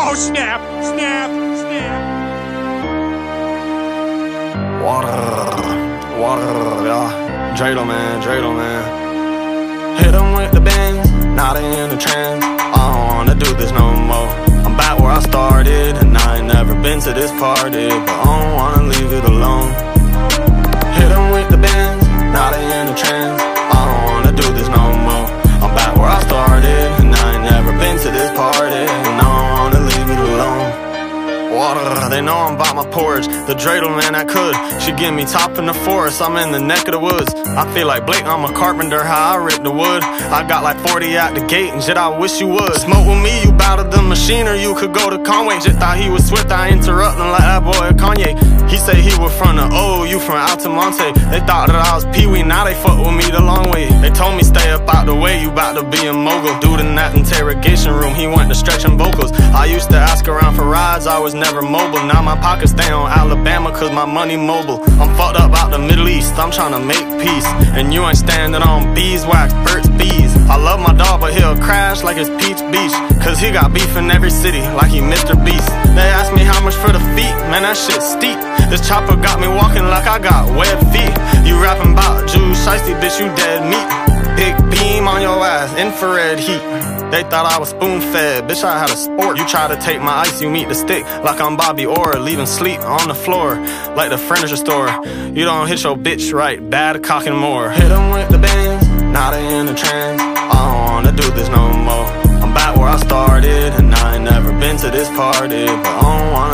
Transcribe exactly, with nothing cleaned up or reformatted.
Oh snap, snap, snap. Water, water, yeah. Dreidel man, Dreidel man. Hit him with the bends, not in the trend. I don't wanna do this no more. I'm back where I started, and I ain't never been to this party, but I don't wanna leave it alone. Hit him with the bends, not in the trend. I don't wanna do this no more. I'm back where I started, and I ain't never been to this party, and I don't wanna leave it alone. Water, they know I'm about my porridge. The dreidel man I could, she give me top in the forest. I'm in the neck of the woods. I feel like Blake, I'm a carpenter, how I rip the wood. I got like forty out the gate, and shit, I wish you would. Smoke with me, you bout to the machine, or you could go to Conway. Just thought he was swift, I interrupt him like that boy Kanye. He say he was from the O, you from Altamonte. They thought that I was Pee-wee, now they fuck with me the long way. They told me stay up out the way, you bout to be a mogul. Dude in that interrogation room, he went to stretching vocals. I used to ask around for rides, I was never mobile. Now my pockets stay on Alabama cause my money mobile. I'm fucked up out the Middle East, I'm tryna make peace. And you ain't standing on beeswax, Burt's Bees. I love my dog but he'll crash like it's Peach Beach, cause he got beef in every city like he Mister Beast. They ask me how much for the feet, man that shit's steep. This chopper got me walking like I got web feet. You rapping about Jew shiesty, bitch you dead meat. Big beam on your ass, infrared heat. They thought I was spoon-fed, bitch I had a sport. You try to take my ice, you meet the stick like I'm Bobby Orr. Leaving sleep on the floor like the furniture store. You don't hit your bitch right, bad cock and more. Hit him with the bands, not in the trend. I don't wanna do this no more. I'm back where I started, and I ain't never been to this party, but I don't wanna